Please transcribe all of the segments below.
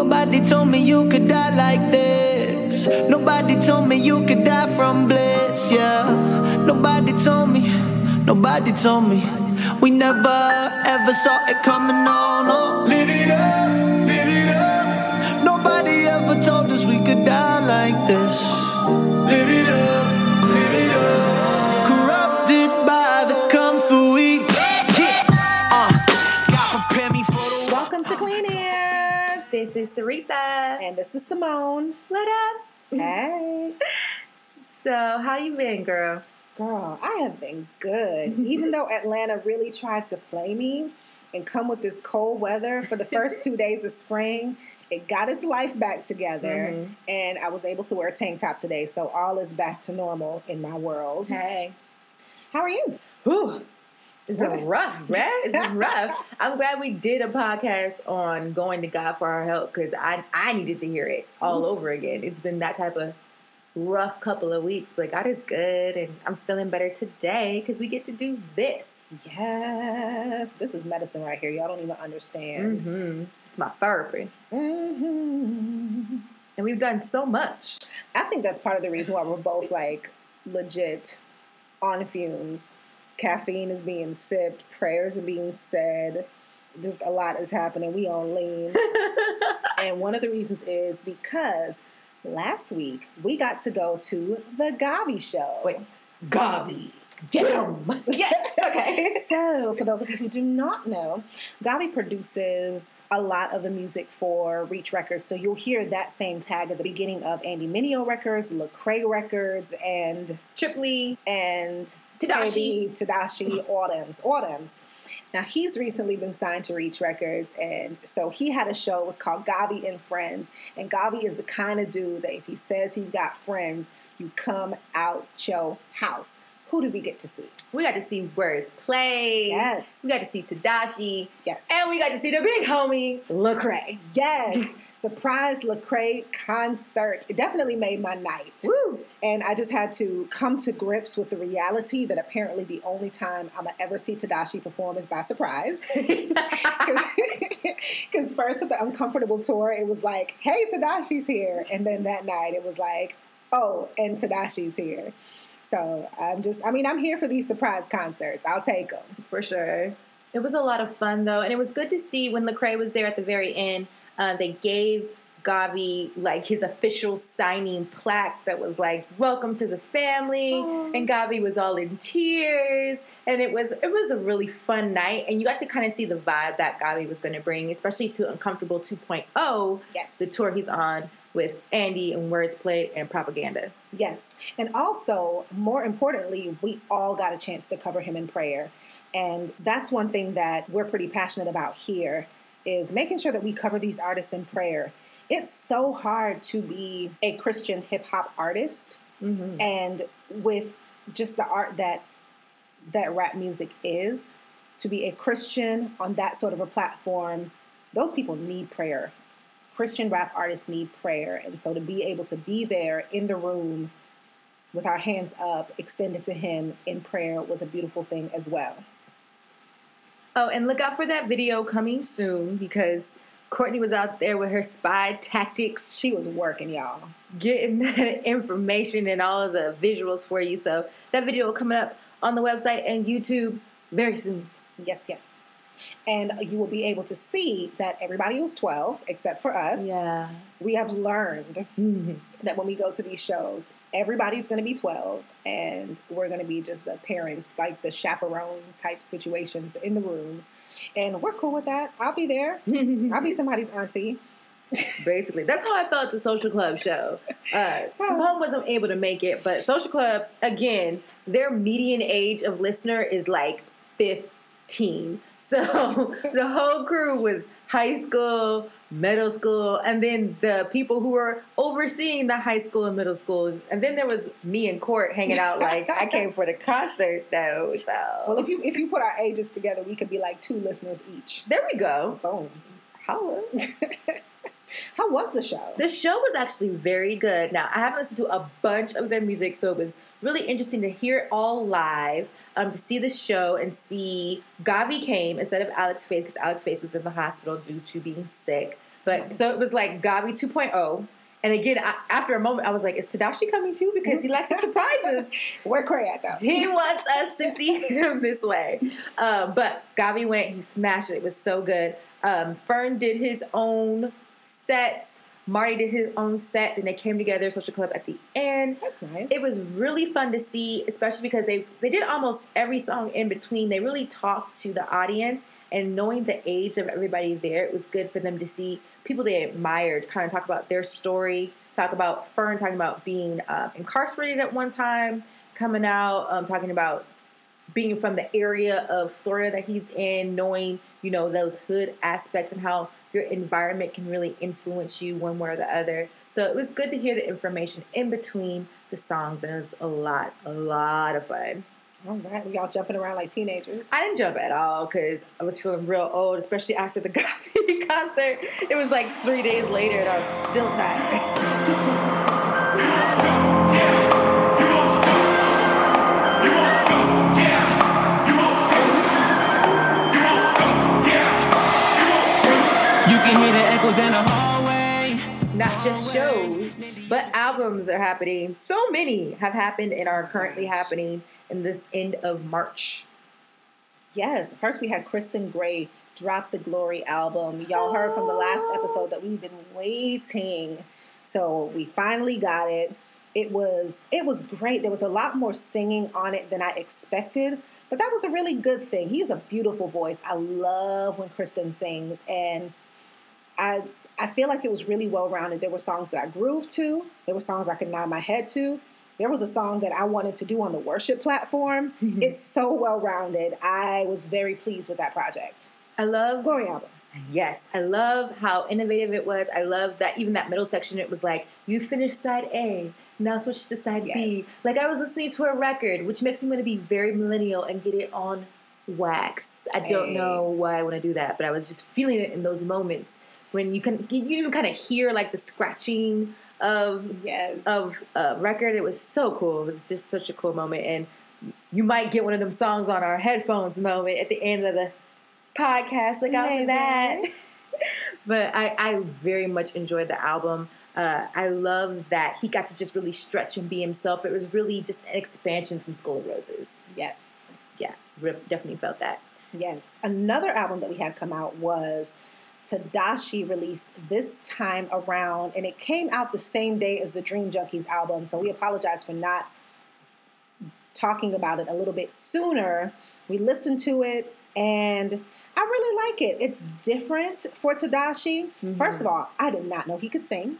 Nobody told me you could die like this. Nobody told me you could die from bliss, yeah. Nobody told me. We never ever saw it coming, no. Live it up. Nobody ever told us we could die like this. Live it up. Corrupted by the comfort we God prepare me for the. Welcome to Clean Ears. This is Sarita. And this is Simone. What up? Hey. So, how you been, girl? Girl, I have been good. Even though Atlanta really tried to play me and come with this cold weather for the first 2 days of spring, it got its life back together, and I was able to wear a tank top today, so all is back to normal in my world. Hey. How are you? Whew. It's been rough, bruh. It's been rough. I'm glad we did a podcast on going to God for our help, because I needed to hear it all over again. It's been that type of rough couple of weeks, but God is good, and I'm feeling better today because we get to do this. Yes. This is medicine right here. Y'all don't even understand. It's my therapy. And we've done so much. I think that's part of the reason why we're both like legit on fumes. Caffeine is being sipped, prayers are being said, just a lot is happening. We on lean. And one of the reasons is because last week we got to go to the Gavi show. Wait, Gavi. Get him. Yes. Okay. So, for those of you who do not know, Gavi produces a lot of the music for Reach Records. So you'll hear that same tag at the beginning of Andy Mineo records, Lecrae records, and Tripley, and Tadashi, Autumns. Now, he's recently been signed to Reach Records, and so he had a show. It was called Gavi and Friends, and Gavi is the kind of dude that if he says he got friends, you come out your house. Who did we get to see? We got to see Words Play. Yes. We got to see Tadashi. Yes. And we got to see the big homie, Lecrae. Yes. Surprise Lecrae concert. It definitely made my night. Woo. And I just had to come to grips with the reality that apparently the only time I'm going to ever see Tadashi perform is by surprise. Because first at the Uncomfortable tour, it was like, hey, Tadashi's here. And then that night it was like, oh, and Tadashi's here. So I'm here for these surprise concerts. I'll take them. For sure. It was a lot of fun, though. And it was good to see when Lecrae was there at the very end. They gave Gavi, like, his official signing plaque that was like, welcome to the family. Aww. And Gavi was all in tears. And it was a really fun night. And you got to kind of see the vibe that Gavi was going to bring, especially to Uncomfortable 2.0, yes, the tour he's on with Andy and Words Played and Propaganda. Yes. And also, more importantly, we all got a chance to cover him in prayer. And that's one thing that we're pretty passionate about here, is making sure that we cover these artists in prayer. It's so hard to be a Christian hip-hop artist, and with just the art that rap music is, to be a Christian on that sort of a platform, those people need prayer. Christian rap artists need prayer. And so to be able to be there in the room with our hands up, extended to him in prayer, was a beautiful thing as well. Oh, and look out for that video coming soon, because Courtney was out there with her spy tactics. She was working, y'all. Getting that information and all of the visuals for you. So that video will come up on the website and YouTube very soon. Yes. And you will be able to see that everybody was 12, except for us. Yeah. We have learned that when we go to these shows, everybody's going to be 12, and we're going to be just the parents, like the chaperone type situations in the room. And we're cool with that. I'll be there. I'll be somebody's auntie. Basically. That's how I felt at the Social Club show. Simone wasn't able to make it, but Social Club, again, their median age of listener is like 15. So the whole crew was high school, middle school, and then the people who were overseeing the high school and middle schools. And then there was me and Court hanging out like I came for the concert though. So well, if you put our ages together, we could be like 2 listeners each. There we go. Boom. Holla. How was the show? The show was actually very good. Now, I haven't listened to a bunch of their music, so it was really interesting to hear it all live, to see the show and see Gavi came instead of Alex Faith, because Alex Faith was in the hospital due to being sick. But so it was like Gabi 2.0. And again, after a moment, I was like, is Tadashi coming too? Because he likes to surprise us. Where Cray at, though? He wants us to see him this way. But Gabi went, he smashed it. It was so good. Fern did his own set. Marty did his own set. And they came together, Social Club, at the end. That's nice. It was really fun to see, especially because they did almost every song in between. They really talked to the audience. And knowing the age of everybody there, it was good for them to see people they admired kind of talk about their story, talk about Fern talking about being incarcerated at one time, coming out, talking about being from the area of Florida that he's in, knowing, you know, those hood aspects and how your environment can really influence you one way or the other. So it was good to hear the information in between the songs, and it was a lot of fun. All right, we all jumping around like teenagers. I didn't jump at all because I was feeling real old, especially after the Gabi concert. It was like 3 days later and I was still tired. In the hallway. Not just shows, but albums are happening. So many have happened and are currently happening in this end of March. Yes. First, we had Kristen Gray drop the Glory album. Y'all heard from the last episode that we've been waiting. So we finally got it. It was great. There was a lot more singing on it than I expected, but that was a really good thing. He has a beautiful voice. I love when Kristen sings, and I feel like it was really well-rounded. There were songs that I grooved to. There were songs I could nod my head to. There was a song that I wanted to do on the worship platform. Mm-hmm. It's so well-rounded. I was very pleased with that project. I love Glory album. Yes, I love how innovative it was. I love that even that middle section, it was like, you finished side A, now switch to side B. Like I was listening to a record, which makes me want to be very millennial and get it on wax. I don't know why I want to do that, but I was just feeling it in those moments. When you even kind of hear like the scratching of record. It was so cool. It was just such a cool moment, and you might get one of them songs on our headphones moment at the end of the podcast. Look out for that. But I very much enjoyed the album. I love that he got to just really stretch and be himself. It was really just an expansion from School of Roses. Yes. Yeah, definitely felt that. Yes. Another album that we had come out was Tadashi released this time around, and it came out the same day as the Dream Junkies album, so we apologize for not talking about it a little bit sooner. We listened to it, and I really like it. It's different for Tadashi. Mm-hmm. First of all, I did not know he could sing.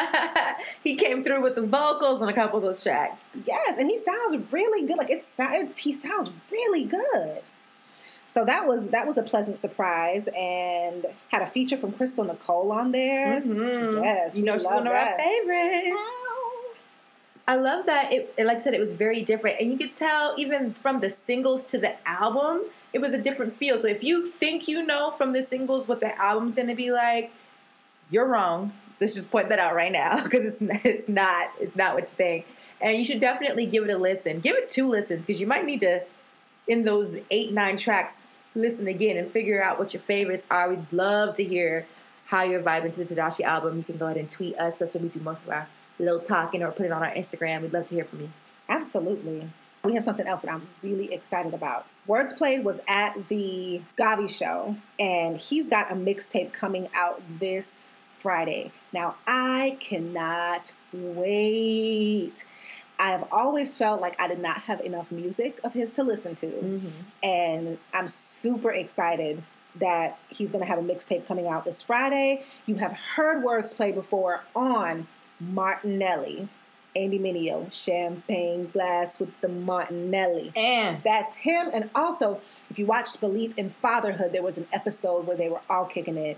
He came through with the vocals on a couple of those tracks. Yes, and he sounds really good. Like he sounds really good. So that was a pleasant surprise, and had a feature from Crystal Nicole on there. Mm-hmm. Yes, you know she's one of our favorites. Ow. I love that. It, like I said, it was very different, and you could tell even from the singles to the album, it was a different feel. So if you think you know from the singles what the album's going to be like, you're wrong. Let's just point that out right now, because it's not what you think, and you should definitely give it a listen. Give it 2 listens, because you might need to, in those 8-9 tracks, listen again and figure out what your favorites are. We'd love to hear how you're vibing to the Tadashi album. You can go ahead and tweet us. That's where we do most of our little talking, or put it on our Instagram. We'd love to hear from you. Absolutely. We have something else that I'm really excited about. Words Played was at the Gavi show, and he's got a mixtape coming out this Friday. Now, I cannot wait. I have always felt like I did not have enough music of his to listen to. Mm-hmm. And I'm super excited that he's going to have a mixtape coming out this Friday. You have heard Words Played before on Martinelli. Andy Mineo, Champagne Glass with the Martinelli. And that's him. And also, if you watched Belief in Fatherhood, there was an episode where they were all kicking it.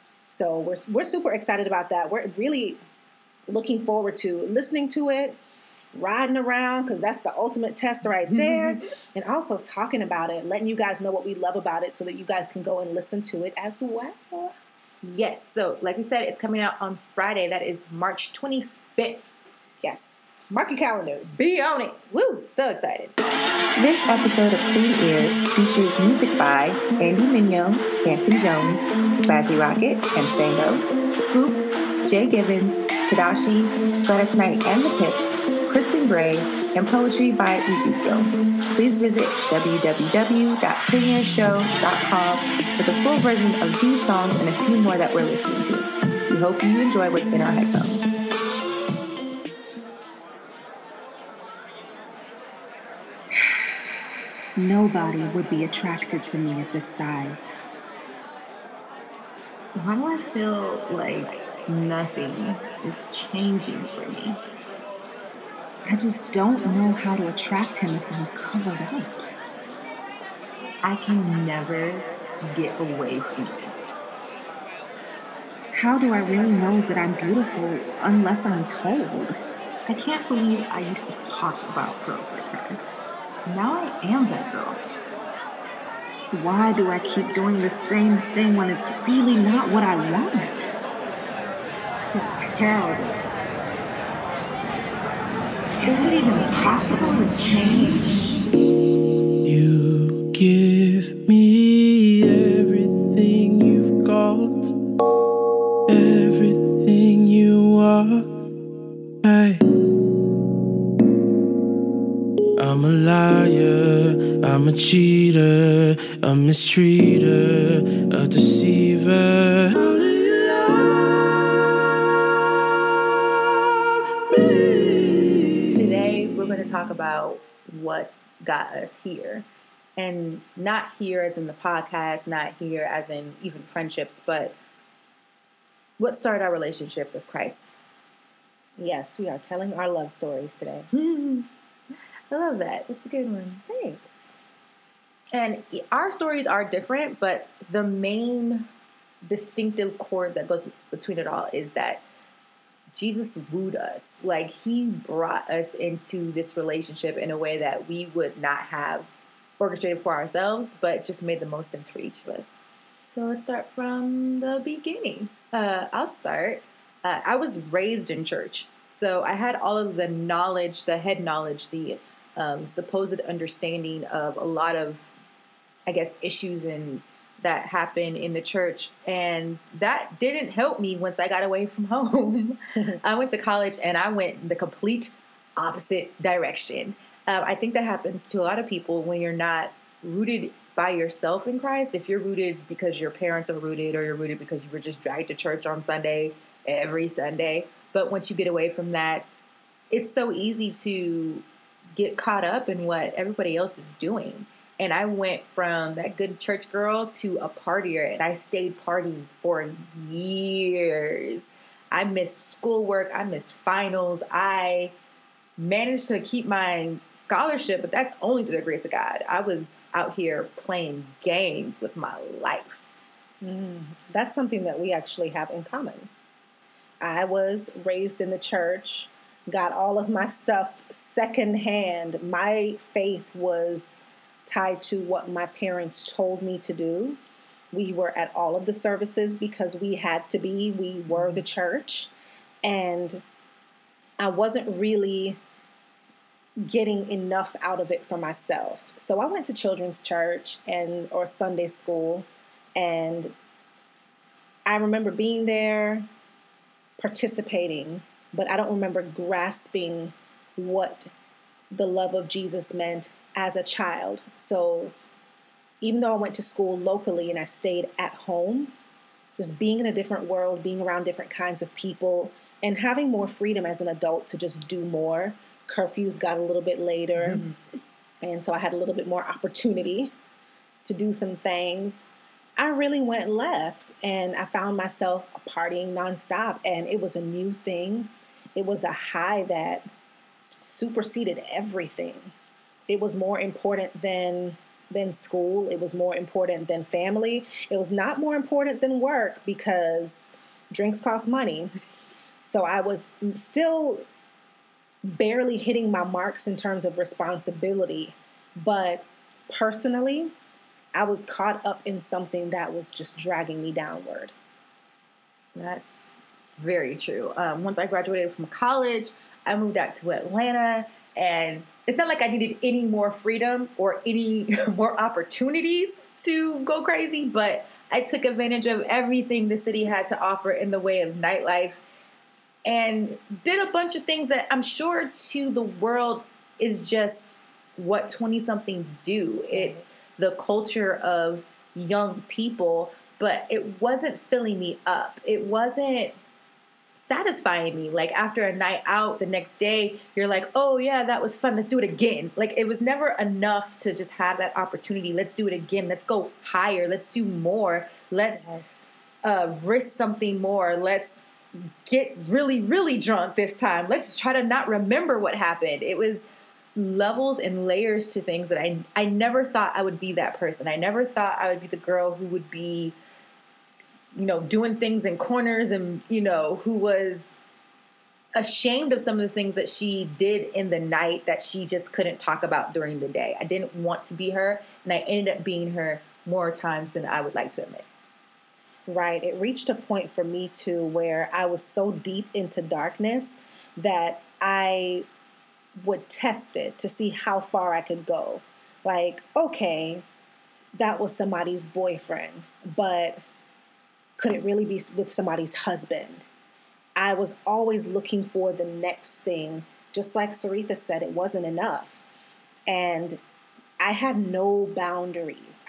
So we're super excited about that. We're really looking forward to listening to it, riding around, because that's the ultimate test right there, and also talking about it, letting you guys know what we love about it so that you guys can go and listen to it as well. Yes, so like we said, it's coming out on Friday. That is March 25th. Yes. Mark your calendars. Be on it. Woo, so excited. This episode of Clean Ears features music by Andy Mineo, Canton Jones, Spazzy Rocket, and Sango. Swoop, Jay Gibbons, Tadashi, Gladys Knight and the Pips, Kristen Gray, and poetry by Ezekiel. Please visit www.premiershow.com for the full version of these songs and a few more that we're listening to. We hope you enjoy what's in our headphones. Nobody would be attracted to me at this size. Why do I feel like nothing is changing for me? I just don't know how to attract him if I'm covered up. I can never get away from this. How do I really know that I'm beautiful unless I'm told? I can't believe I used to talk about girls like her. Now I am that girl. Why do I keep doing the same thing when it's really not what I want? I feel terrible. Is it even possible to change? You give me everything you've got, everything you are. Hey. I'm a liar, I'm a cheater, a mistreater, a deceiver. How do you love me? Today, we're going to talk about what got us here. And not here as in the podcast, not here as in even friendships, but what started our relationship with Christ. Yes, we are telling our love stories today. I love that. It's a good one. Thanks. And our stories are different, but the main distinctive chord that goes between it all is that Jesus wooed us. Like, he brought us into this relationship in a way that we would not have orchestrated for ourselves, but just made the most sense for each of us. So let's start from the beginning. I'll start. I was raised in church. So I had all of the knowledge, the head knowledge, the supposed understanding of a lot of, I guess, issues that happen in the church. And that didn't help me once I got away from home. I went to college and I went in the complete opposite direction. I think that happens to a lot of people when you're not rooted by yourself in Christ. If you're rooted because your parents are rooted, or you're rooted because you were just dragged to church on Sunday, every Sunday. But once you get away from that, it's so easy to get caught up in what everybody else is doing. And I went from that good church girl to a partier, and I stayed partying for years. I missed schoolwork. I missed finals. I managed to keep my scholarship, but that's only through the grace of God. I was out here playing games with my life. That's something that we actually have in common. I was raised in the church, got all of my stuff secondhand. My faith was tied to what my parents told me to do. We were at all of the services because we had to be. We were the church. And I wasn't really getting enough out of it for myself. So I went to children's church or Sunday school, and I remember being there, participating, but I don't remember grasping what the love of Jesus meant as a child. So even though I went to school locally and I stayed at home, just being in a different world, being around different kinds of people, and having more freedom as an adult to just do more. Curfews got a little bit later, and so I had a little bit more opportunity to do some things. I really went left, and I found myself partying nonstop, and it was a new thing. It was a high that superseded everything. It was more important than school. It was more important than family. It was not more important than work because drinks cost money. So I was still barely hitting my marks in terms of responsibility. But personally, I was caught up in something that was just dragging me downward. That's very true. Once I graduated from college, I moved out to Atlanta, and it's not like I needed any more freedom or any more opportunities. to go crazy, but I took advantage of everything the city had to offer in the way of nightlife and did a bunch of things that I'm sure to the world is just what 20-somethings do. It's the culture of young people, but it wasn't filling me up. It wasn't satisfying me. Like after a night out the next day, you're like, oh yeah, that was fun. Let's do it again. Like it was never enough to just have that opportunity. Let's do it again. Let's go higher. Let's do more. Let's risk something more. Let's get really, really drunk this time. Let's try to not remember what happened. It was levels and layers to things that I never thought I would be that person. I never thought I would be the girl who would be, doing things in corners and, who was ashamed of some of the things that she did in the night that she just couldn't talk about during the day. I didn't want to be her, and I ended up being her more times than I would like to admit. Right. It reached a point for me too where I was so deep into darkness that I would test it to see how far I could go. Like, okay, that was somebody's boyfriend, but could it really be with somebody's husband? I was always looking for the next thing. Just like Saritha said, it wasn't enough. And I had no boundaries.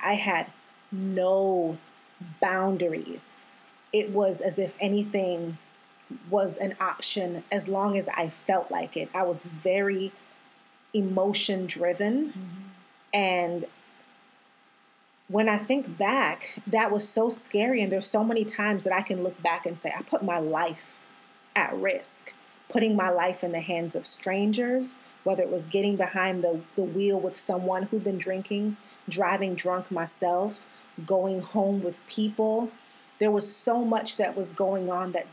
It was as if anything was an option as long as I felt like it. I was very emotion driven. Mm-hmm. And when I think back, that was so scary. And there's so many times that I can look back and say, I put my life at risk, putting my life in the hands of strangers, whether it was getting behind the wheel with someone who'd been drinking, driving drunk myself, going home with people. There was so much that was going on that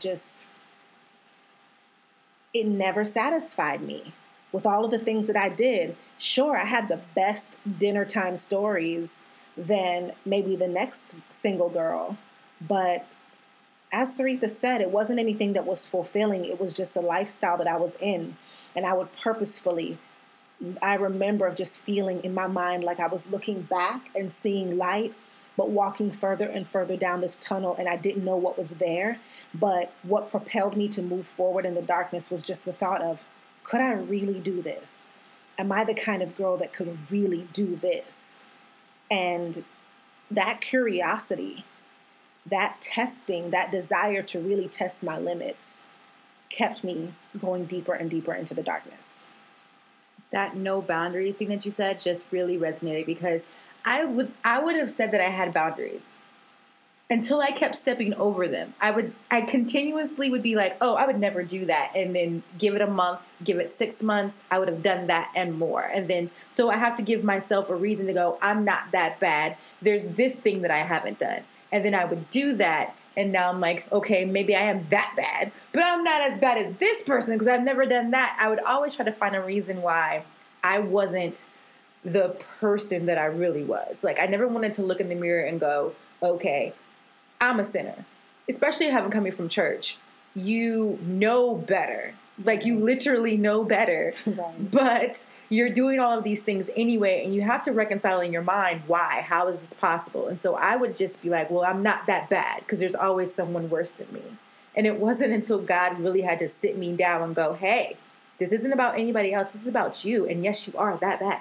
it never satisfied me. With all of the things that I did, sure, I had the best dinner time stories than maybe the next single girl. But as Saritha said, it wasn't anything that was fulfilling. It was just a lifestyle that I was in. And I would purposefully, I remember just feeling in my mind like I was looking back and seeing light, but walking further and further down this tunnel, and I didn't know what was there. But what propelled me to move forward in the darkness was just the thought of, could I really do this? Am I the kind of girl that could really do this? And that curiosity, that testing, that desire to really test my limits kept me going deeper and deeper into the darkness. That no boundaries thing that you said just really resonated because I would have said that I had boundaries until I kept stepping over them. I continuously would be like, oh, I would never do that. And then give it a month, give it 6 months, I would have done that and more. And then, so I have to give myself a reason to go, I'm not that bad. There's this thing that I haven't done. And then I would do that. And now I'm like, okay, maybe I am that bad, but I'm not as bad as this person because I've never done that. I would always try to find a reason why I wasn't the person that I really was. Like, I never wanted to look in the mirror and go, okay, I'm a sinner, especially having coming from church. You know better. Like, you literally know better. Right. But you're doing all of these things anyway, and you have to reconcile in your mind why. How is this possible? And so I would just be like, well, I'm not that bad because there's always someone worse than me. And it wasn't until God really had to sit me down and go, hey, this isn't about anybody else. This is about you. And yes, you are that bad.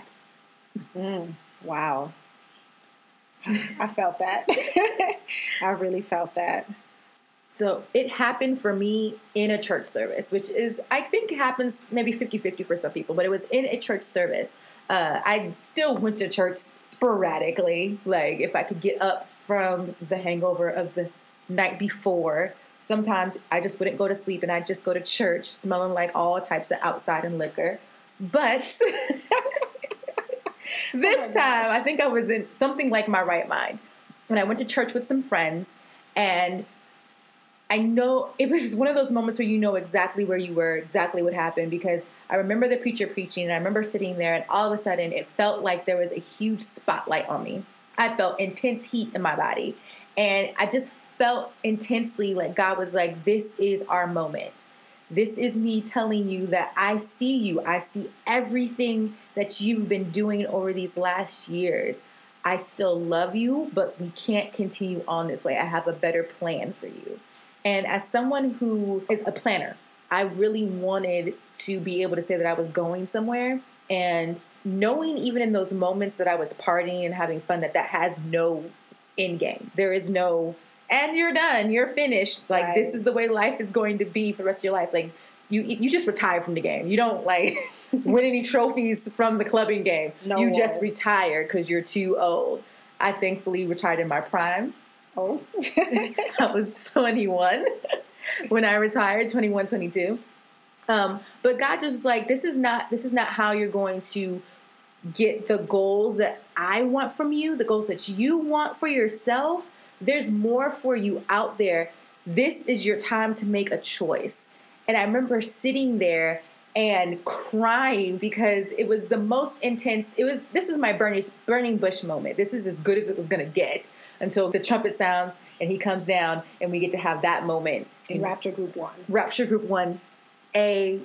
Wow. I felt that. I really felt that. So it happened for me in a church service, which is, I think happens maybe 50-50 for some people, but it was in a church service. I still went to church sporadically, like if I could get up from the hangover of the night before. Sometimes I just wouldn't go to sleep and I'd just go to church smelling like all types of outside and liquor. But this time, I think I was in something like my right mind. And I went to church with some friends, and I know it was one of those moments where you know exactly where you were, exactly what happened, because I remember the preacher preaching, and I remember sitting there, and all of a sudden it felt like there was a huge spotlight on me. I felt intense heat in my body, and I just felt intensely like God was like, this is our moment. This is me telling you that I see you. I see everything that you've been doing over these last years. I still love you, but we can't continue on this way. I have a better plan for you. And as someone who is a planner, I really wanted to be able to say that I was going somewhere, and knowing even in those moments that I was partying and having fun, that has no end game. There is no, and you're done, you're finished. Like, right. This is the way life is going to be for the rest of your life. Like, you just retire from the game. You don't, like, win any trophies from the clubbing game. No you worries. just retire because you're too old. I thankfully retired in my prime. Oh. I was 21 when I retired, 21, 22. But God just was like, this is not how you're going to get the goals that I want from you, the goals that you want for yourself. There's more for you out there. This is your time to make a choice. And I remember sitting there and crying because it was the most intense. This is my burning bush moment. This is as good as it was going to get until the trumpet sounds and he comes down and we get to have that moment. In Rapture Group 1. Rapture Group 1A,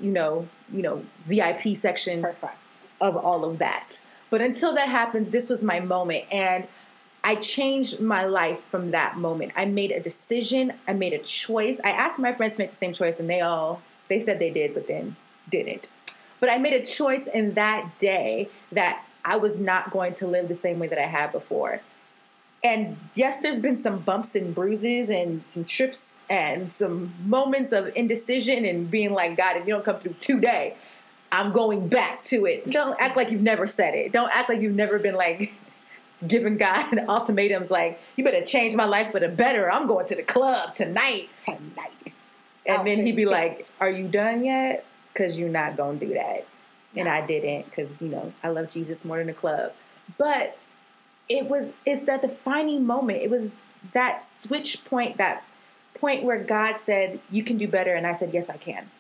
VIP section. First class. Of all of that. But until that happens, this was my moment. And I changed my life from that moment. I made a decision. I made a choice. I asked my friends to make the same choice, and they said they did, but then didn't. But I made a choice in that day that I was not going to live the same way that I had before. And yes, there's been some bumps and bruises and some trips and some moments of indecision and being like, God, if you don't come through today, I'm going back to it. Don't act like you've never said it. Don't act like you've never been like giving God ultimatums like, you better change my life for the better. I'm going to the club tonight. And then he'd be like, are you done yet? Because you're not going to do that. And I didn't, because, I love Jesus more than the club. But it's that defining moment. It was that switch point, that point where God said, you can do better. And I said, yes, I can.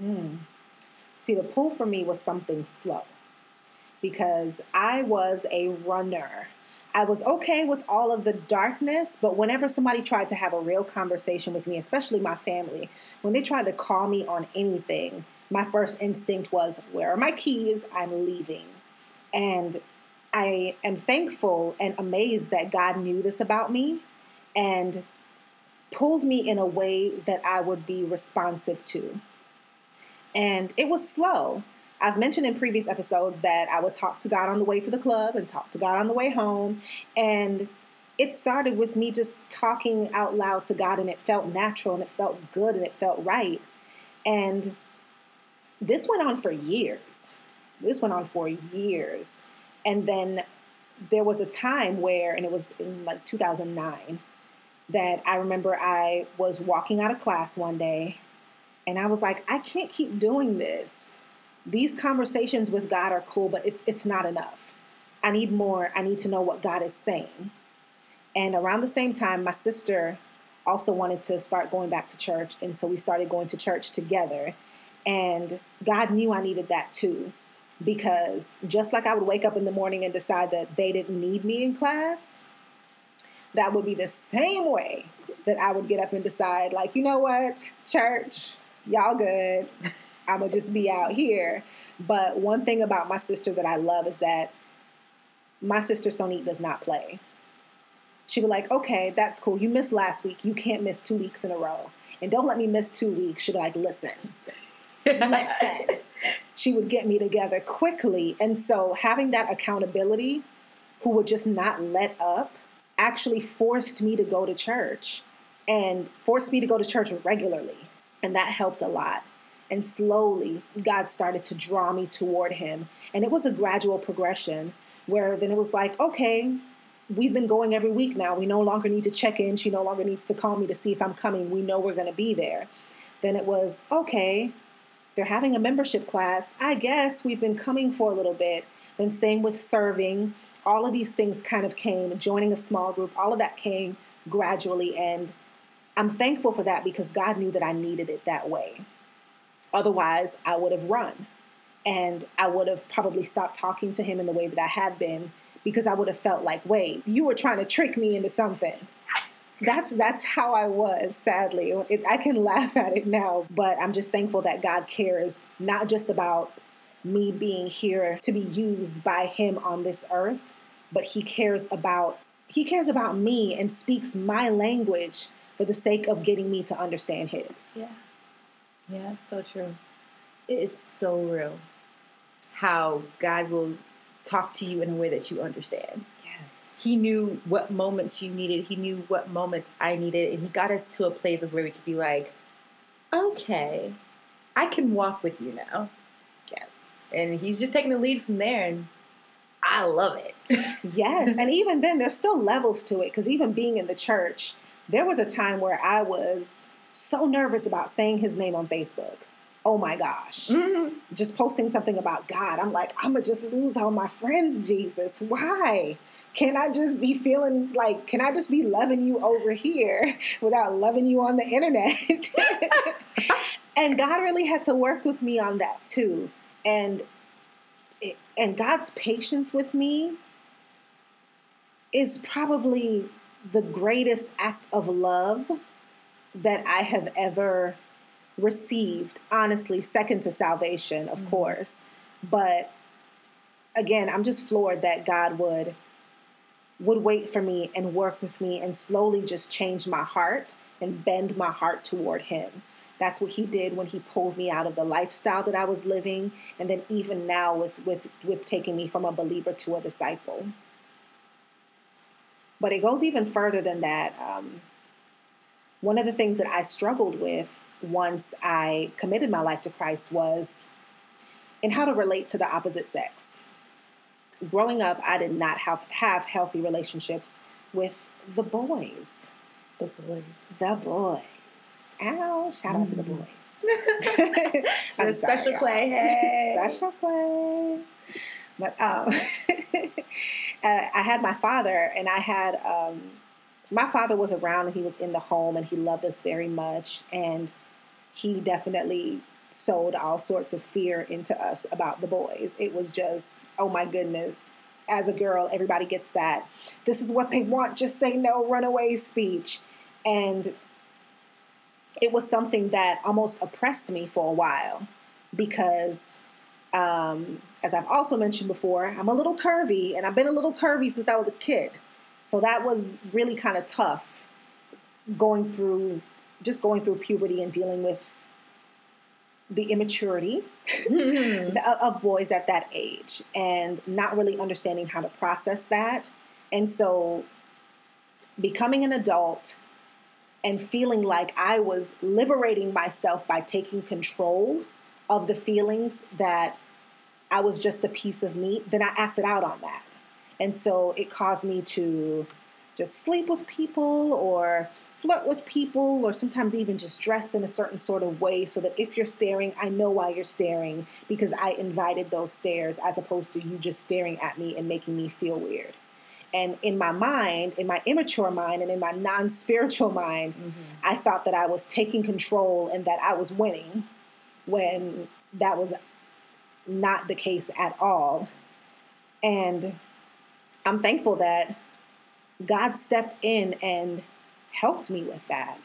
See, the pull for me was something slow because I was a runner. I was okay with all of the darkness, but whenever somebody tried to have a real conversation with me, especially my family, when they tried to call me on anything, my first instinct was, where are my keys? I'm leaving. And I am thankful and amazed that God knew this about me and pulled me in a way that I would be responsive to. And it was slow. I've mentioned in previous episodes that I would talk to God on the way to the club and talk to God on the way home. And it started with me just talking out loud to God, and it felt natural and it felt good and it felt right. And this went on for years. And then there was a time where, and it was in like 2009, that I remember I was walking out of class one day and I was like, I can't keep doing this. These conversations with God are cool, but it's not enough. I need more. I need to know what God is saying. And around the same time, my sister also wanted to start going back to church. And so we started going to church together. And God knew I needed that too. Because just like I would wake up in the morning and decide that they didn't need me in class, that would be the same way that I would get up and decide, like, you know what, church, y'all good. I'm going to just be out here. But one thing about my sister that I love is that my sister Sonique does not play. She would like, okay, that's cool. You missed last week. You can't miss 2 weeks in a row. And don't let me miss 2 weeks. She'd be like, listen. She would get me together quickly. And so having that accountability, who would just not let up, actually forced me to go to church and forced me to go to church regularly. And that helped a lot. And slowly, God started to draw me toward him. And it was a gradual progression where then it was like, okay, we've been going every week now. We no longer need to check in. She no longer needs to call me to see if I'm coming. We know we're going to be there. Then it was, okay, they're having a membership class. I guess we've been coming for a little bit. Then same with serving. All of these things kind of came, joining a small group. All of that came gradually. And I'm thankful for that because God knew that I needed it that way. Otherwise, I would have run. And I would have probably stopped talking to him in the way that I had been because I would have felt like, wait, you were trying to trick me into something. That's how I was, sadly. I can laugh at it now, but I'm just thankful that God cares not just about me being here to be used by him on this earth, but he cares about me and speaks my language for the sake of getting me to understand his. Yeah. Yeah, it's so true. It is so real how God will talk to you in a way that you understand. Yes. He knew what moments you needed. He knew what moments I needed. And he got us to a place of where we could be like, okay, I can walk with you now. Yes. And he's just taking the lead from there. And I love it. Yes. And even then, there's still levels to it. Because even being in the church, there was a time where I was so nervous about saying his name on Facebook. Oh my gosh. Mm-hmm. Just posting something about God. I'm like, I'm going to just lose all my friends, Jesus. Why? Can I just be feeling like, can I just be loving you over here without loving you on the internet? And God really had to work with me on that too. And God's patience with me is probably the greatest act of love that I have ever received, honestly, second to salvation, of course. But again, I'm just floored that God would wait for me and work with me and slowly just change my heart and bend my heart toward him. That's what he did when he pulled me out of the lifestyle that I was living, and then even now with taking me from a believer to a disciple. But it goes even further than that. One of the things that I struggled with once I committed my life to Christ was in how to relate to the opposite sex. Growing up, I did not have healthy relationships with the boys. The boys. Ow, shout out to the boys. The Special Clay. Hey. Special Clay. But I had my father, and I had... my father was around, and he was in the home, and he loved us very much. And he definitely sowed all sorts of fear into us about the boys. It was just, oh my goodness. As a girl, everybody gets that. This is what they want. Just say no, run away speech. And it was something that almost oppressed me for a while because, as I've also mentioned before, I'm a little curvy, and I've been a little curvy since I was a kid. So that was really kind of tough going through puberty and dealing with the immaturity of boys at that age and not really understanding how to process that. And so becoming an adult and feeling like I was liberating myself by taking control of the feelings that I was just a piece of meat, then I acted out on that. And so it caused me to just sleep with people or flirt with people or sometimes even just dress in a certain sort of way so that if you're staring, I know why you're staring because I invited those stares as opposed to you just staring at me and making me feel weird. And in my mind, in my immature mind and in my non-spiritual mind, I thought that I was taking control and that I was winning when that was not the case at all. And I'm thankful that God stepped in and helped me with that.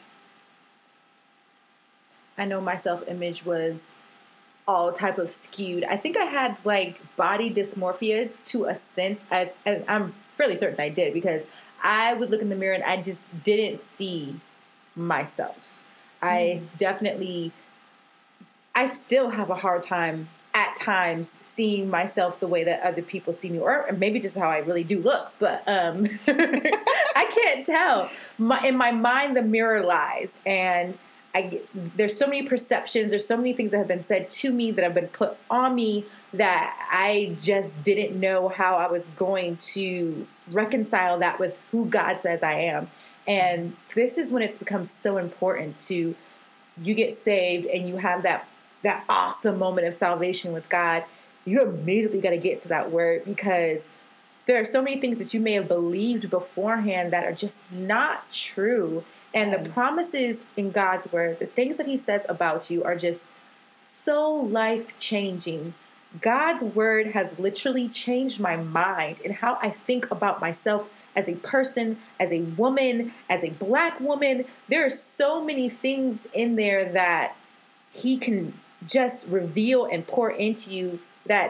I know my self-image was all type of skewed. I think I had like body dysmorphia to a sense. I'm fairly certain I did because I would look in the mirror and I just didn't see myself. I still have a hard time at times seeing myself the way that other people see me, or maybe just how I really do look, but I can't tell. In my mind, the mirror lies, and there's so many perceptions, there's so many things that have been said to me that have been put on me that I just didn't know how I was going to reconcile that with who God says I am. And this is when it's become so important to, you get saved and you have that awesome moment of salvation with God. You immediately got to get to that word because there are so many things that you may have believed beforehand that are just not true. And the promises in God's word, the things that he says about you are just so life-changing. God's word has literally changed my mind and how I think about myself as a person, as a woman, as a Black woman. There are so many things in there that he can just reveal and pour into you that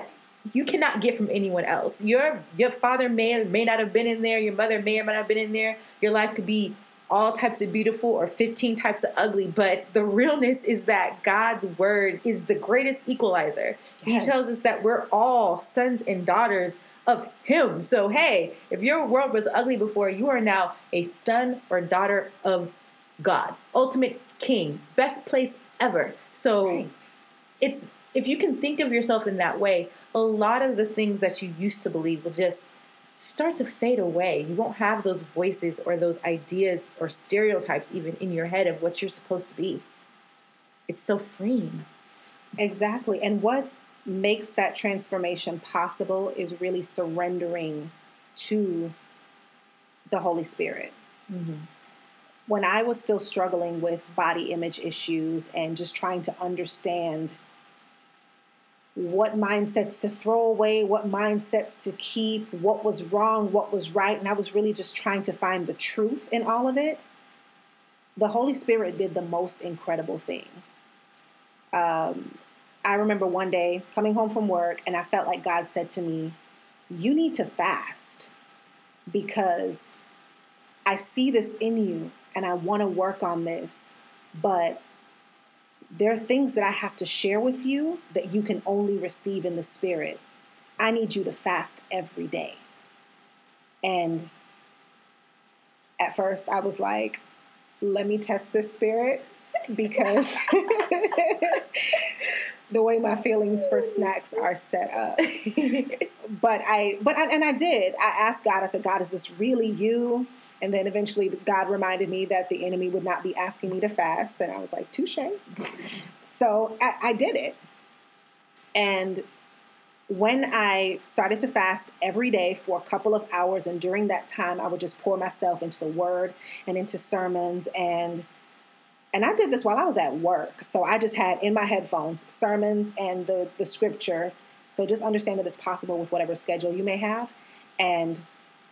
you cannot get from anyone else. Your father may not have been in there. Your mother may or may not have been in there. Your life could be all types of beautiful or 15 types of ugly. But the realness is that God's word is the greatest equalizer. Yes. He tells us that we're all sons and daughters of him. So, hey, if your world was ugly before, you are now a son or daughter of God. Ultimate king. Best place ever. So Right. it's, if you can think of yourself in that way, a lot of the things that you used to believe will just start to fade away. You won't have those voices or those ideas or stereotypes even in your head of what you're supposed to be. It's so freeing. Exactly. And what makes that transformation possible is really surrendering to the Holy Spirit. Mm-hmm. When I was still struggling with body image issues and just trying to understand what mindsets to throw away, what mindsets to keep, what was wrong, what was right, and I was really just trying to find the truth in all of it, the Holy Spirit did the most incredible thing. I remember one day coming home from work, and I felt like God said to me, you need to fast because I see this in you and I want to work on this, but there are things that I have to share with you that you can only receive in the Spirit. I need you to fast every day. And at first I was like, let me test this spirit because the way my feelings for snacks are set up. But I did. I asked God, I said, God, is this really you? And then eventually God reminded me that the enemy would not be asking me to fast. And I was like, touche. So I did it. And when I started to fast every day for a couple of hours, and during that time, I would just pour myself into the word and into sermons. And I did this while I was at work. So I just had in my headphones sermons and the scripture. So just understand that it's possible with whatever schedule you may have. And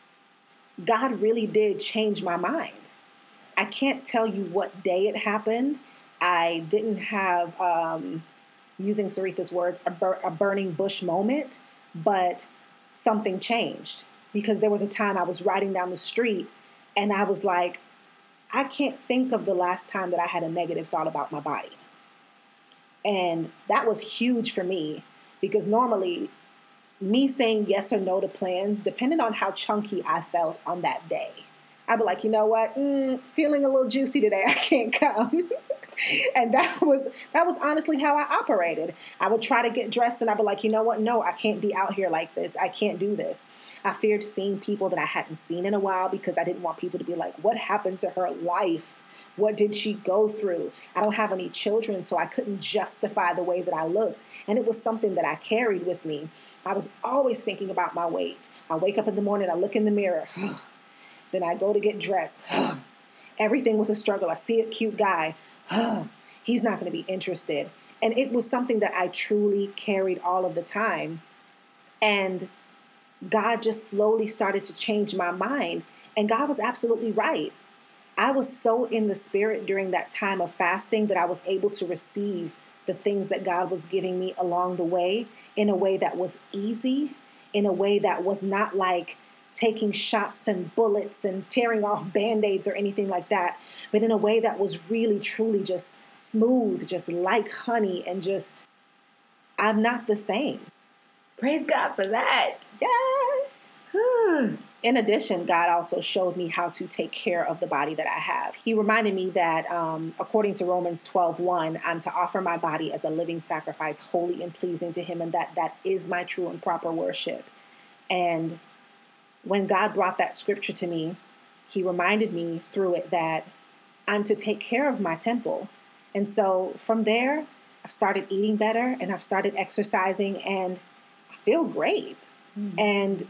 God really did change my mind. I can't tell you what day it happened. I didn't have, using Saritha's words, a burning bush moment, but something changed. Because there was a time I was riding down the street and I was like, I can't think of the last time that I had a negative thought about my body. And that was huge for me because normally me saying yes or no to plans depended on how chunky I felt on that day. I'd be like, you know what? Feeling a little juicy today. I can't come. And that was honestly how I operated. I would try to get dressed and I'd be like, you know what? No, I can't be out here like this. I can't do this. I feared seeing people that I hadn't seen in a while because I didn't want people to be like, what happened to her life? What did she go through? I don't have any children, so I couldn't justify the way that I looked. And it was something that I carried with me. I was always thinking about my weight. I wake up in the morning, I look in the mirror. Then I go to get dressed. Everything was a struggle. I see a cute guy. He's not going to be interested. And it was something that I truly carried all of the time. And God just slowly started to change my mind. And God was absolutely right. I was so in the spirit during that time of fasting that I was able to receive the things that God was giving me along the way in a way that was easy, in a way that was not like taking shots and bullets and tearing off Band-Aids or anything like that, but in a way that was really, truly just smooth, just like honey, and just, I'm not the same. Praise God for that. Yes. In addition, God also showed me how to take care of the body that I have. He reminded me that according to Romans 12:1, I'm to offer my body as a living sacrifice, holy and pleasing to him, and that is my true and proper worship. And when God brought that scripture to me, he reminded me through it that I'm to take care of my temple. And so from there, I've started eating better and I've started exercising and I feel great. Mm-hmm. And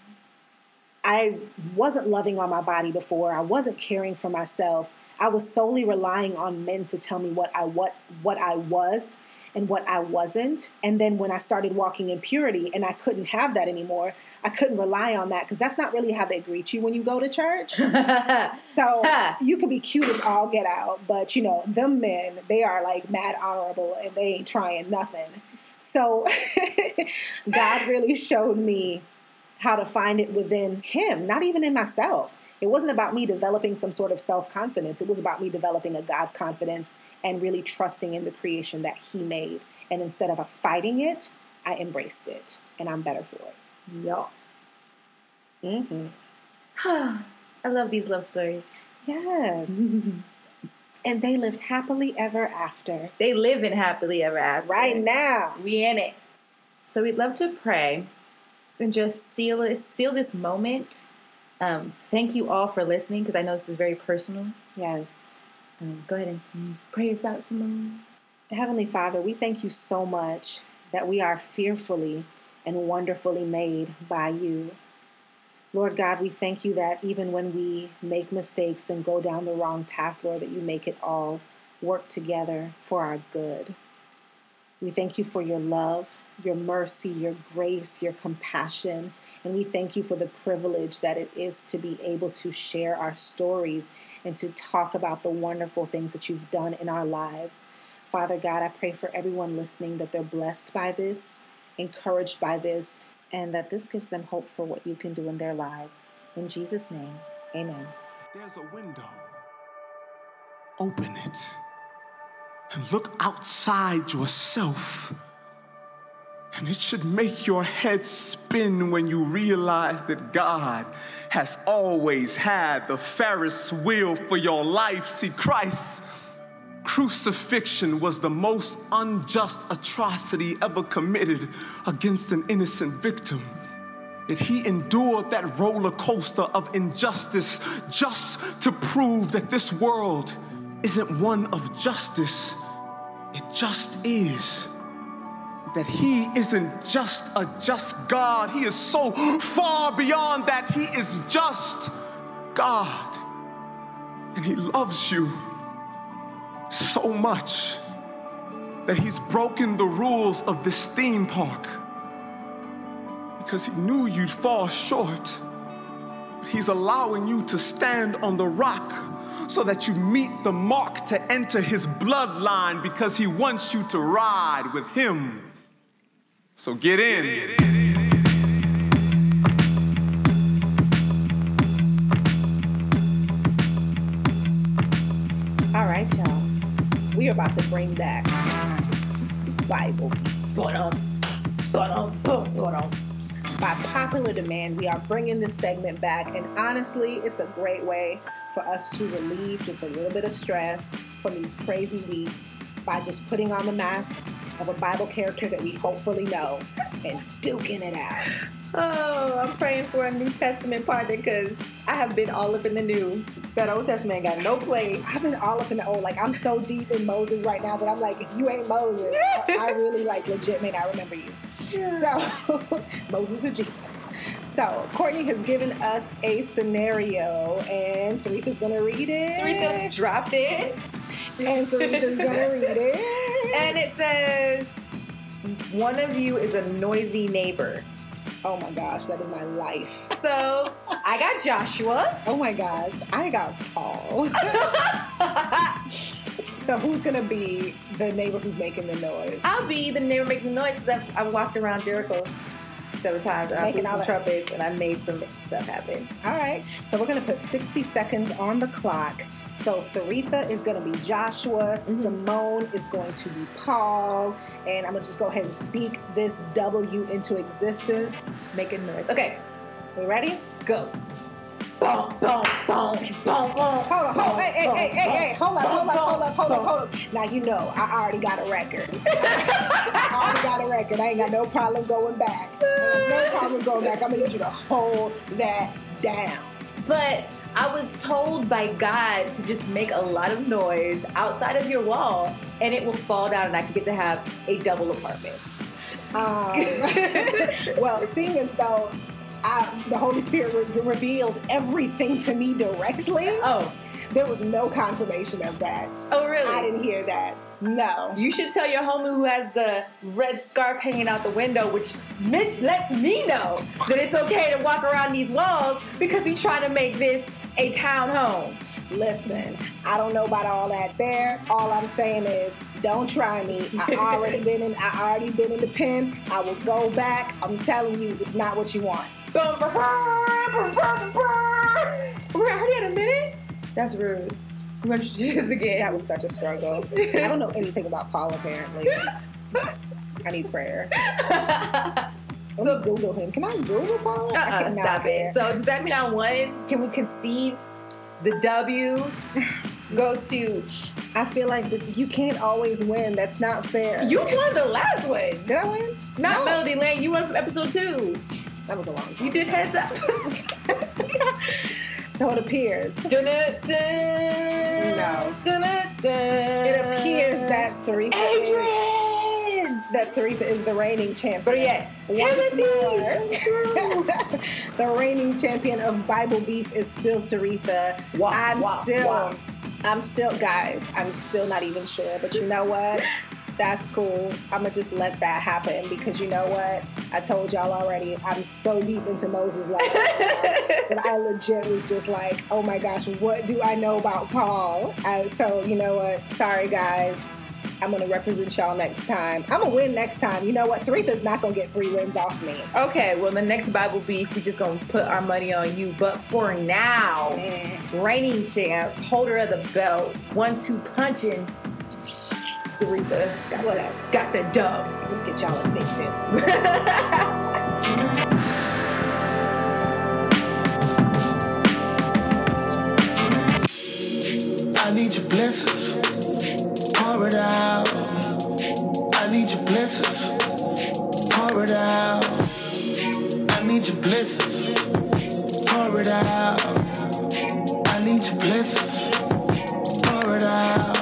I wasn't loving on my body before. I wasn't caring for myself. I was solely relying on men to tell me what I was and what I wasn't. And then when I started walking in purity and I couldn't have that anymore, I couldn't rely on that because that's not really how they greet you when you go to church. So you could be cute as all get out, but them men, they are like mad honorable and they ain't trying nothing. So God really showed me how to find it within him, not even in myself. It wasn't about me developing some sort of self-confidence. It was about me developing a God confidence and really trusting in the creation that he made. And instead of fighting it, I embraced it, and I'm better for it. Yeah. Mm-hmm. I love these love stories. Yes. And they lived happily ever after. They live in happily ever after. Right now. We in it. So we'd love to pray and just seal this moment. Thank you all for listening, because I know this is very personal. Yes. Go ahead and pray us out, Simone. Heavenly Father, we thank you so much that we are fearfully and wonderfully made by you. Lord God, we thank you that even when we make mistakes and go down the wrong path, Lord, that you make it all work together for our good. We thank you for your love, your mercy, your grace, your compassion, and we thank you for the privilege that it is to be able to share our stories and to talk about the wonderful things that you've done in our lives. Father God, I pray for everyone listening that they're blessed by this, encouraged by this, and that this gives them hope for what you can do in their lives. In Jesus' name, amen. There's a window. Open it and look outside yourself. And it should make your head spin when you realize that God has always had the Ferris wheel for your life. See, Christ's crucifixion was the most unjust atrocity ever committed against an innocent victim. Yet he endured that roller coaster of injustice just to prove that this world isn't one of justice. It just is. That he isn't just a just God. He is so far beyond that. He is just God. And he loves you so much that he's broken the rules of this theme park because he knew you'd fall short. He's allowing you to stand on the rock so that you meet the mark to enter his bloodline, because he wants you to ride with him. So get in. All right, y'all. We are about to bring back Bible. By popular demand, we are bringing this segment back, and honestly, it's a great way for us to relieve just a little bit of stress from these crazy weeks by just putting on the mask of a Bible character that we hopefully know and duking it out. Oh, I'm praying for a New Testament partner, because I have been all up in the New. That Old Testament got no play. I've been all up in the Old. Like, I'm so deep in Moses right now that I'm like, if you ain't Moses, I really, like, legit may not remember you. Yeah. So, Moses or Jesus. So, Courtney has given us a scenario, and Saritha's going to read it. Saritha dropped it. And Saritha's going to read it. And it says, one of you is a noisy neighbor. Oh my gosh, that is my life. So, I got Joshua. Oh my gosh, I got Paul. So who's going to be the neighbor who's making the noise? I'll be the neighbor making the noise, because I've walked around Jericho 7 times, and I blew some trumpets, and I made some stuff happen. All right. So we're going to put 60 seconds on the clock. So Saritha is going to be Joshua. Mm-hmm. Simone is going to be Paul. And I'm going to just go ahead and speak this W into existence. Making noise. Okay. We ready? Go. Boom, boom, boom, boom, boom. Hold on. Hey. Hold up. Now, you know, I already got a record. I ain't got no problem going back. I'm going to need you to hold that down. But I was told by God to just make a lot of noise outside of your wall, and it will fall down, and I can get to have a double apartment. Well, seeing as though the Holy Spirit revealed everything to me directly. Oh. There was no confirmation of that. Oh, really? I didn't hear that. No. You should tell your homie who has the red scarf hanging out the window, which lets me know that it's okay to walk around these walls, because we try to make this a town home. Listen, I don't know about all that there. All I'm saying is, don't try me. I already been in the pen. I will go back. I'm telling you, it's not what you want. We already had a minute? That's rude. I'm going to do this again. That was such a struggle. I don't know anything about Paul, apparently. I need prayer. Let me Google him. Can I Google Paul? Stop it. So does that mean I won? Can we concede the W goes to... I feel like this. You can't always win. That's not fair. You won the last one. Did I win? Not No. Melody Lane. You won from episode 2. That was a long time. You did Heads Up. So it appears. No. It appears that Saritha is the reigning champion. But yeah, Timothy. The reigning champion of Bible Beef is still Saritha. I'm still, guys, I'm still not even sure. But you know what? That's cool. I'm going to just let that happen because you know what? I told y'all already, I'm so deep into Moses' life that I legit was just like, oh my gosh, what do I know about Paul? So you know what? Sorry, guys. I'm going to represent y'all next time. I'm going to win next time. You know what? Saritha's not going to get 3 wins off me. Okay, well, the next Bible Beef, we're just going to put our money on you. But for now, reigning champ, holder of the belt, 1-2 punching, Saritha got the dub. We'll get y'all evicted. I need your blessings, pour it out. I need your blessings, pour it out. I need your blessings, pour it out. I need your blessings, pour it out.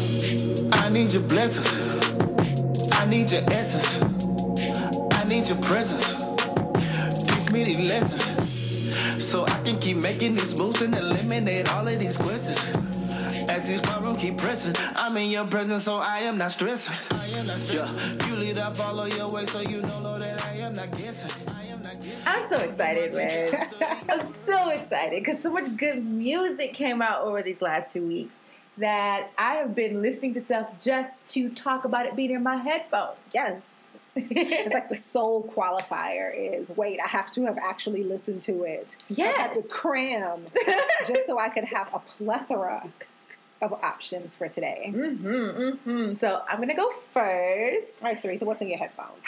I need your blessings, I need your essence, I need your presence. Teach me these lessons, so I can keep making these moves and eliminate all of these questions. As these problems keep pressing, I'm in your presence, so I am not stressing. Yeah, you lead up all of your way, so you know, Lord, that I am not guessing. I'm so excited, man. I'm so excited because so much good music came out over these last 2 weeks that I have been listening to stuff just to talk about it being in my headphones. Yes. It's like the sole qualifier is, wait, I have to have actually listened to it. Yes. I had to cram just so I could have a plethora of options for today. So I'm going to go first. All right, Saritha, what's in your headphones?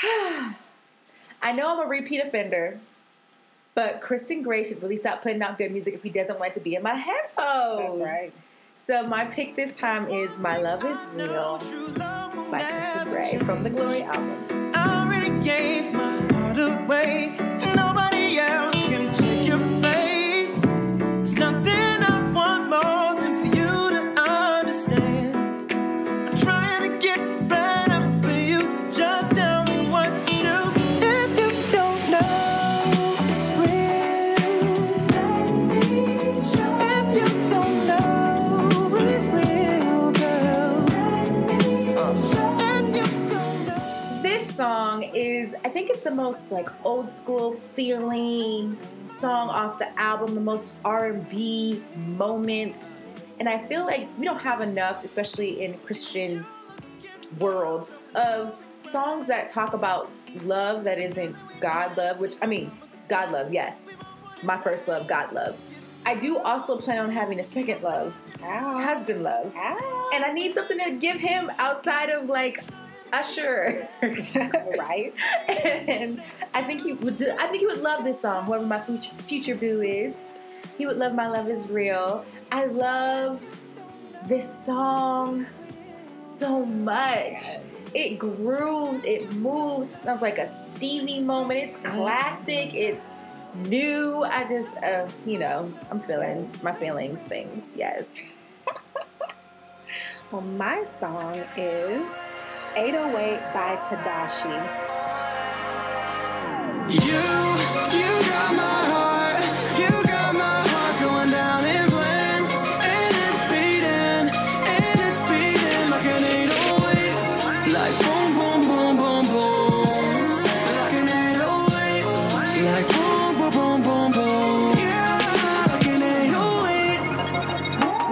I know I'm a repeat offender, but Kristen Gray should really stop putting out good music if he doesn't want it to be in my headphones. That's right. So my pick this time is My Love Is Real by Kristen Gray from the Glory album. I already gave my heart away. Nobody else can take your place. There's nothing I want more than for you to understand. I'm trying to get better for you. Just tell me what to do. If you don't know it's real, let me show. If you don't know it's real, girl, let me show. If you don't know. This song is, I think it's the most like old school feeling song off the album, the most R&B moments. And I feel like we don't have enough, especially in Christian world, of songs that talk about love that isn't God love, which, I mean, God love, yes. My first love, God love. I do also plan on having a second love, husband love. And I need something to give him outside of like Usher. Right. And I think he would love this song, whoever my future boo is. He would love My Love Is Real. I love this song so much. It grooves, it moves, sounds like a Stevie moment. It's classic, it's new. I just, I'm feeling my feelings things, yes. Well, my song is 808 by Tadashi. You got my heart, you got my heart going down in flames, and it's beating like an 808, like boom, boom, boom, boom, boom, like an 808, like boom, boom, boom, boom, boom, yeah, like an 808.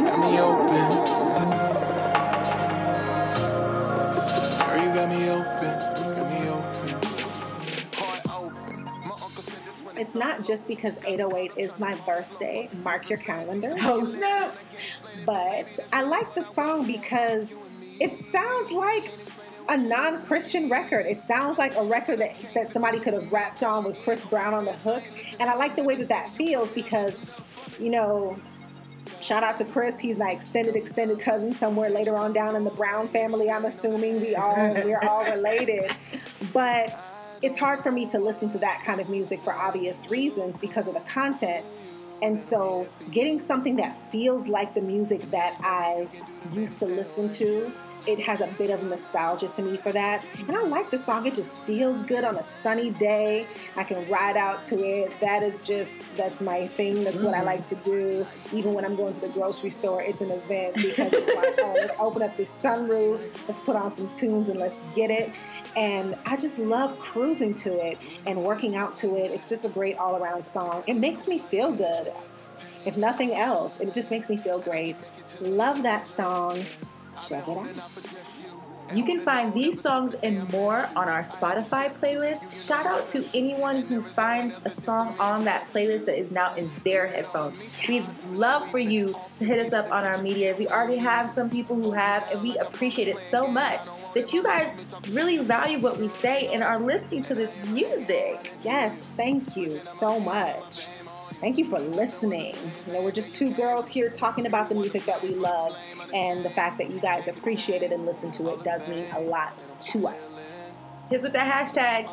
it's not just because 808 is my birthday. Mark your calendar. Oh, snap. But I like the song because it sounds like a non-Christian record. It sounds like a record that somebody could have rapped on with Chris Brown on the hook. And I like the way that feels because, you know, shout out to Chris. He's my extended cousin somewhere later on down in the Brown family, I'm assuming. We're all related. But it's hard for me to listen to that kind of music for obvious reasons because of the content. And so getting something that feels like the music that I used to listen to, it has a bit of nostalgia to me for that. And I like the song. It just feels good on a sunny day. I can ride out to it. That's my thing. That's what I like to do. Even when I'm going to the grocery store, it's an event because it's like, oh, let's open up this sunroof. Let's put on some tunes and let's get it. And I just love cruising to it and working out to it. It's just a great all-around song. It makes me feel good. If nothing else, it just makes me feel great. Love that song. Check it out. You can find these songs and more on our Spotify playlist. Shout out to anyone who finds a song on that playlist that is now in their headphones. We'd love for you to hit us up on our medias. We already have some people who have, and we appreciate it so much that you guys really value what we say and are listening to this music. Yes, thank you so much. Thank you for listening. You know, we're just two girls here talking about the music that we love, and the fact that you guys appreciate it and listen to it does mean a lot to us. Here's with that hashtag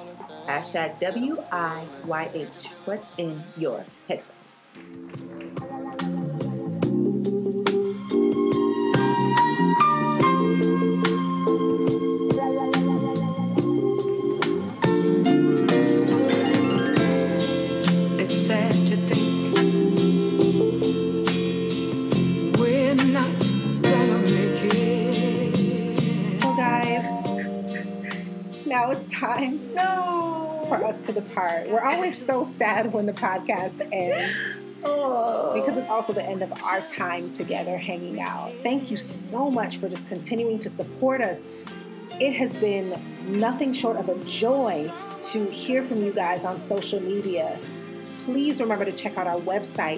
WIYH. What's in your headphones? Now it's time for us to depart. We're always so sad when the podcast ends because it's also the end of our time together hanging out. Thank you so much for just continuing to support us. It has been nothing short of a joy to hear from you guys on social media. Please remember to check out our website,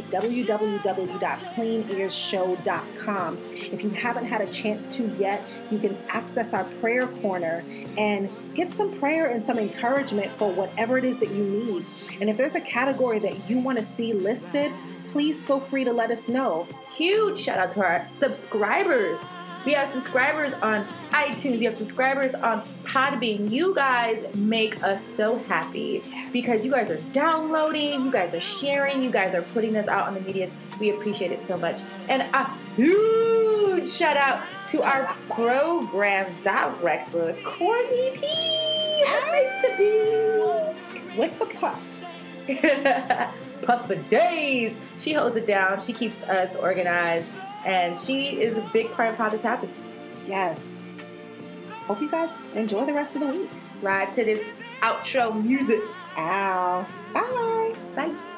www.cleanearsshow.com. If you haven't had a chance to yet, you can access our prayer corner and get some prayer and some encouragement for whatever it is that you need. And if there's a category that you want to see listed, please feel free to let us know. Huge shout out to our subscribers. We have subscribers on iTunes. We have subscribers on Podbean. You guys make us so happy because you guys are downloading, you guys are sharing, you guys are putting us out on the medias. We appreciate it so much. And a huge shout out to our program director, Courtney P. Nice to be with the puff. Puff for days. She holds it down. She keeps us organized. And she is a big part of how this happens. Yes. Hope you guys enjoy the rest of the week. Ride to this outro music. Ow. Bye. Bye.